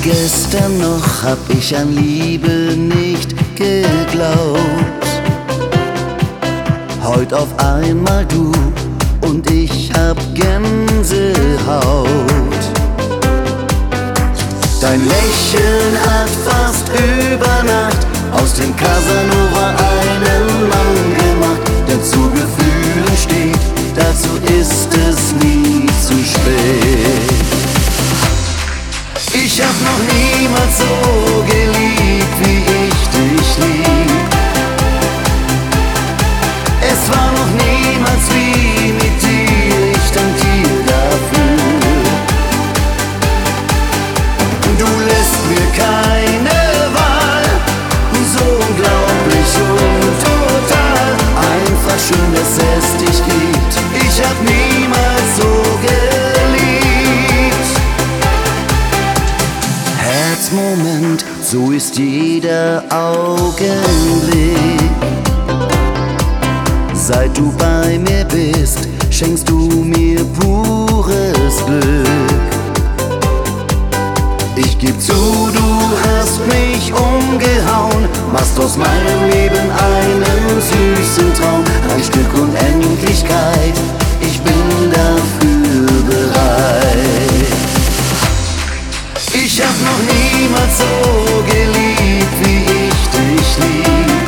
Gestern noch hab ich an Liebe nicht geglaubt. Heut auf einmal du und ich hab Gänsehaut. Dein Lächeln hat fast über Nacht aus dem Casanova einen Mann gemacht, der zu Gefühlen steht, dazu ist es nie zu spät. Ich hab noch niemals so geliebt, wie ich dich lieb. Es war noch niemals wie mit dir, ich dank dir dafür. Du lässt mir keine Wahl, so unglaublich und total. Einfach schön, dass es dich gibt, ich hab niemals so geliebt. Herzmoment, so ist jeder Augenblick. Seit du bei mir bist, schenkst du mir pures Glück. Ich geb zu, du hast mich umgehauen, machst aus meinem Leben einen süßen Traum. Ein Stück Unendlichkeit, ich bin dafür bereit. Ich hab noch niemals so geliebt, wie ich dich lieb.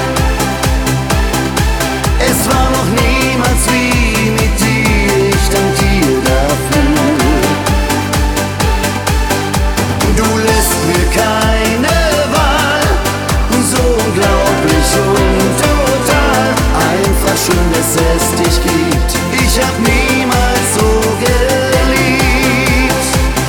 Es war noch niemals wie mit dir, ich dank dir dafür. Du lässt mir keine Wahl, so unglaublich und total. Einfach schön, dass es dich gibt, ich hab niemals so geliebt.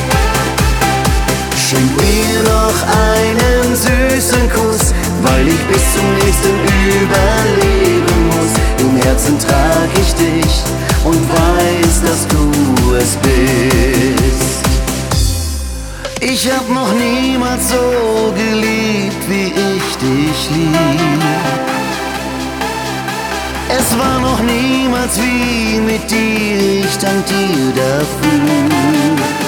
Schenk mir noch einen süßen Kuss, weil ich bis zum nächsten überleben muss. Im Herzen trag ich dich und weiß, dass du es bist. Ich hab noch niemals so geliebt, wie ich dich lieb. Es war noch niemals wie mit dir, ich dank dir dafür.